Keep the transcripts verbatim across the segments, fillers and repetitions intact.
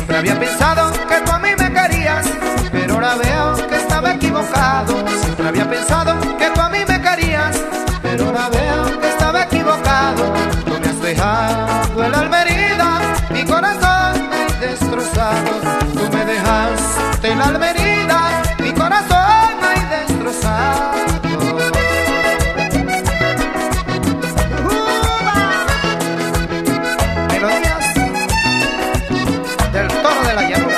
Siempre había pensado que tú a mí me querías, pero ahora veo que estaba equivocado. Siempre había pensado que tú a mí me querías, pero ahora veo que estaba equivocado. Tú me has dejado el alma herida, mi corazón hay destrozado. Tú me dejaste el alma herida, mi corazón hay destrozado. Melodías del Toro de la Llanura.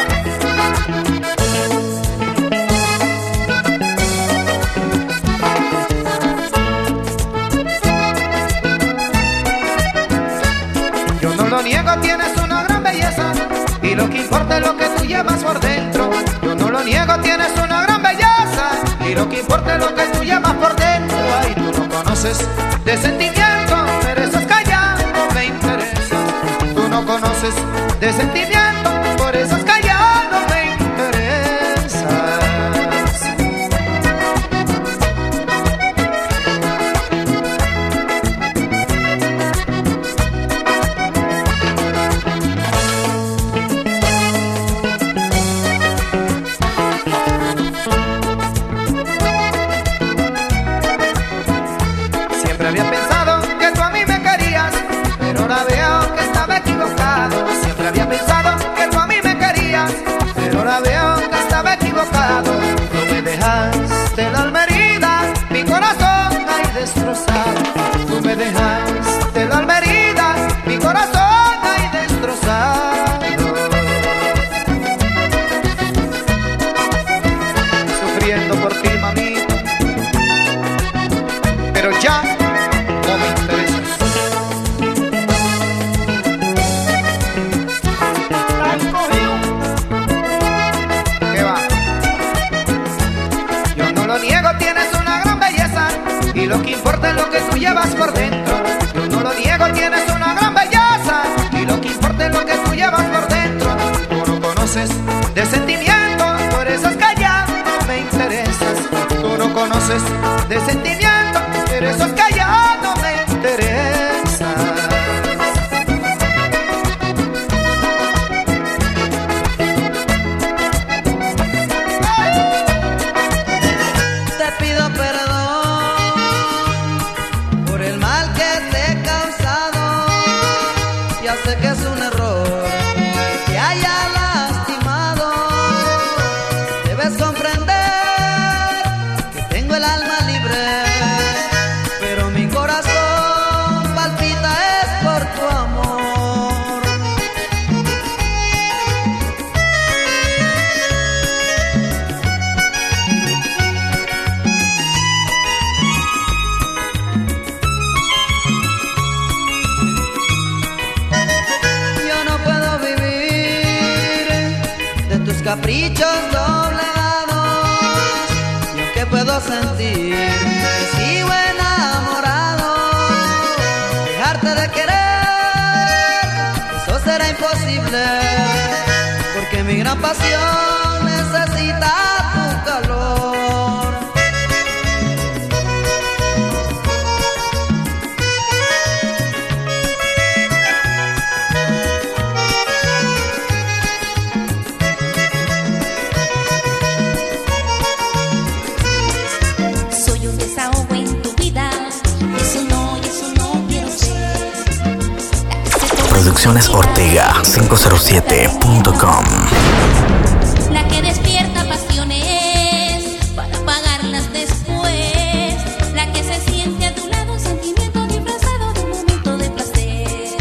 Yo no lo niego, tienes una gran belleza, y lo que importa es lo que tú llevas por dentro. Yo no lo niego, tienes una gran belleza, y lo que importa es lo que tú llevas por dentro. Ay, tú no conoces de sentimiento, pero esas callas no me interesan. Tú no conoces de sentimiento, por esas calles no me interesas. Siempre había pensado que tú a mí me querías, pero ahora veo que estaba equivocado. Siempre había pensado que tú a mí me querías, pero ahora veo que estaba equivocado. Tú me dejaste el alma herida, mi corazón hay destrozado. Tú me dejaste el alma herida, mi corazón hay destrozado. Sufriendo por ti, mamita, pero ya no me interesas. ¿Qué va? Yo no lo niego, tienes una gran belleza, y lo que importa es lo que tú llevas por dentro. Yo no lo niego, tienes una gran belleza, y lo que importa es lo que tú llevas por dentro. Tú no conoces de sentimientos, por esas calles no me interesas. Tú no conoces de sentimientos, por esos calles no me interesas. Te pido perdón por el mal que te he causado. Ya sé que es un error que te haya lastimado. Debes comprender que tengo el alma libre, pero mi corazón palpita es por tu amor. Yo no puedo vivir de tus caprichos doblegados, y aunque puedo sentir que sigo enamorado, dejarte de querer, eso será imposible, porque mi gran pasión necesita tu calor. Soy un desahogo en tu vida, eso no, y eso no quiero ser. Producciones Ortega quinientos siete punto com. La que despierta pasiones para apagarlas después. La que se siente a tu lado, sentimiento disfrazado de un momento de placer.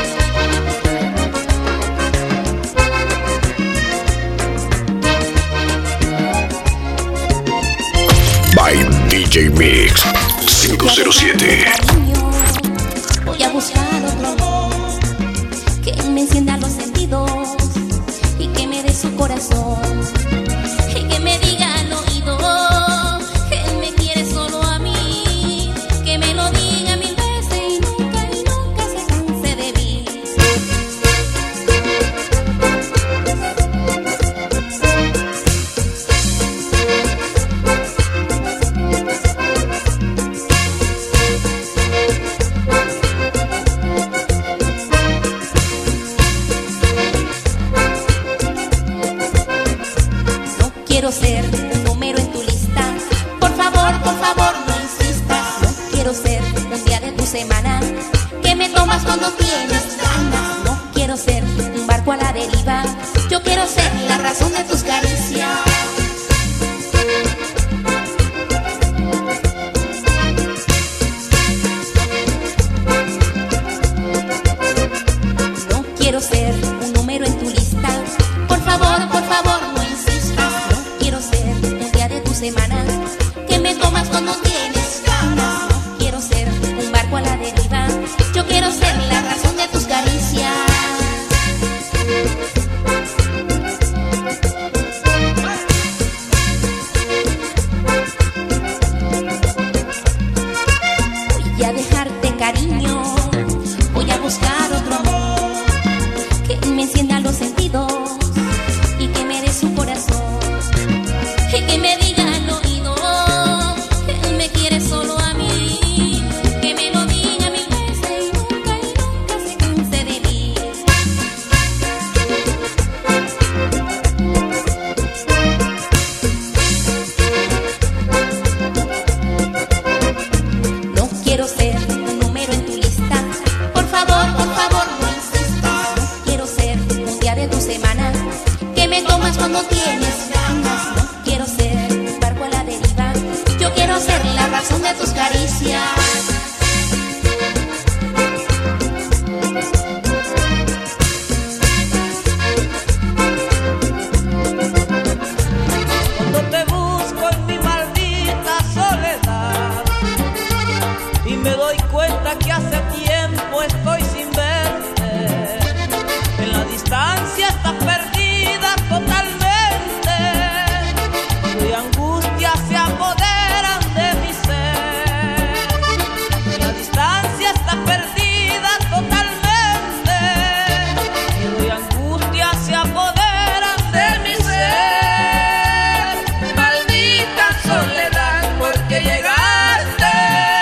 By D J Mix quinientos siete. Cariño, voy a buscar otro amor que me encienda los sentidos y que me dé su corazón, y que me diga al oído que él me quiere solo a mí, que me lo diga mil veces y nunca, y nunca se canse de mí. quiero ser un número en tu lista. Por favor, por favor, no insistas. No quiero ser un día de tu semana que me tomas cuando tienes ganas. No quiero ser un barco a la deriva. Yo quiero ser la razón de tus caricias. No quiero ser un número en tu lista. Por favor, por favor, no insistas. No quiero ser un día de tu semana que me tomas cuando tienes ganas. No quiero ser un barco a la deriva. Yo quiero ser la razón de tus caricias. Voy a dejarte, cariño. Voy a buscar otro amor que me encienda los sentidos y que me dé su corazón, y que me diga al oído que él me quiere solo a mí, que me lo diga mil veces y nunca y nunca se canse de mí. No quiero ser un número en tu lista. Por favor, por favor, no insistas. No quiero ser un día de tu semana que me tomas cuando tienes ganas. No quiero ser un barco a la deriva. Yo quiero ser la razón de tus caricias. Cuando te busco en mi maldita soledad y me doy cuenta que hace tiempo estoy sin verte, en la distancia estás perdida totalmente, y angustia se apoderan de mi ser. En la distancia estás perdida totalmente, y angustia se apoderan de mi ser. Maldita soledad, porque llegaste,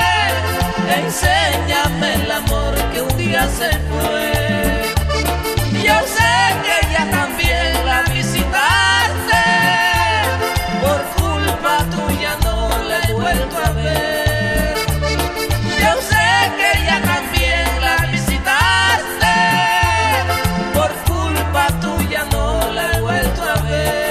enséñame el amor que un día se fue. Yo sé que ella también la visitaste, por culpa tuya no la he vuelto a ver. Yo sé que ella también la visitaste, por culpa tuya no la he vuelto a ver.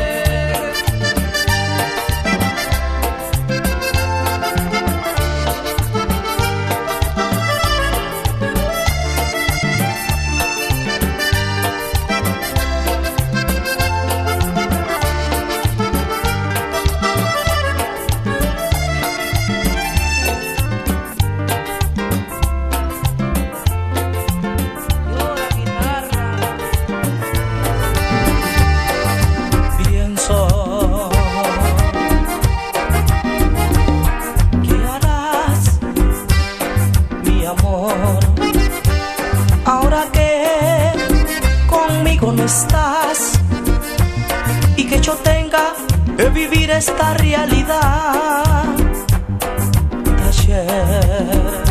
Yo la guitarra pienso, ¿qué harás, mi amor, ahora que conmigo no estás y que yo tenga que vivir esta realidad de ayer?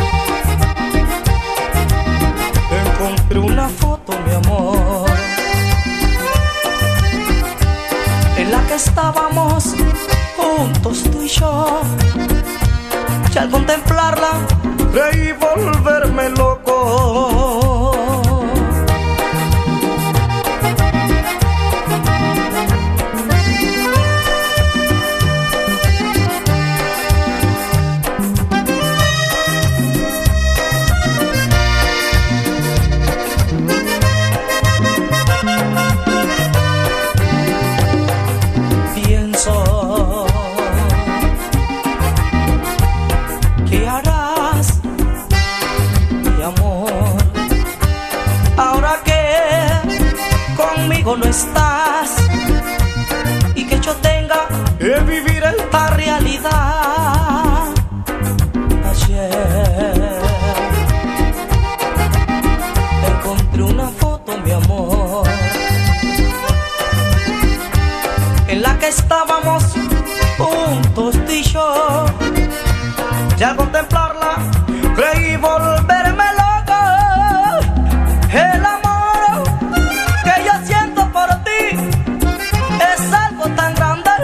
Encontré una foto, mi amor, en la que estábamos juntos tú y yo, y al contemplarla creí volverme loco. Pienso, ¿qué harás, mi amor, ahora que conmigo no estás y que yo tenga que vivir esta realidad? Ayer encontré una foto, mi amor, en la que estábamos juntos tú y yo, y al contemplarla creí volverme loco. El amor que yo siento por ti es algo tan grande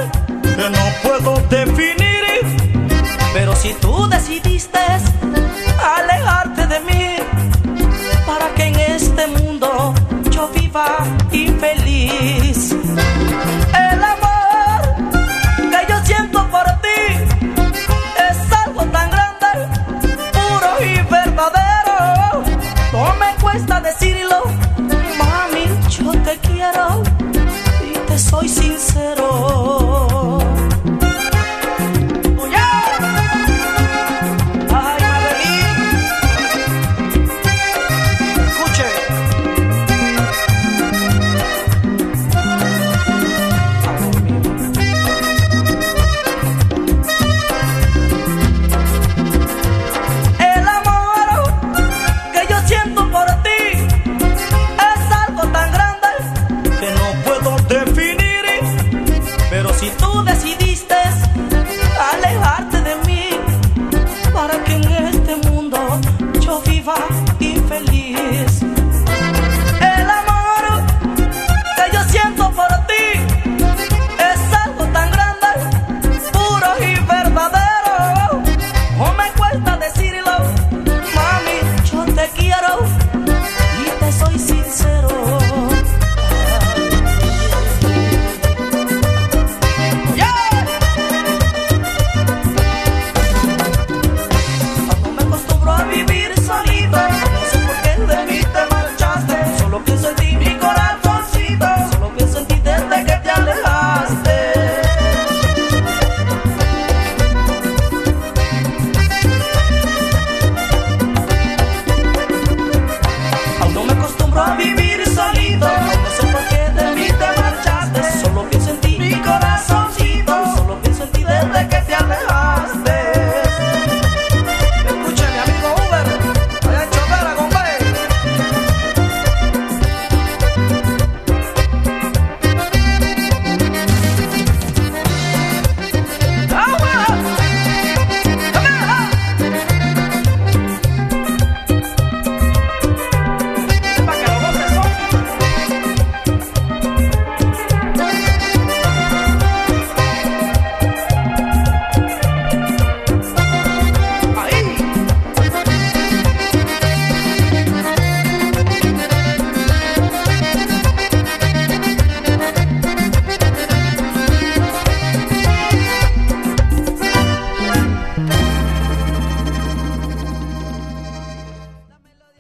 si tú decidiste alejarte de mí para que en este mundo yo viva infeliz. El amor que yo siento por ti es algo tan grande, puro y verdadero. No me cuesta decirlo,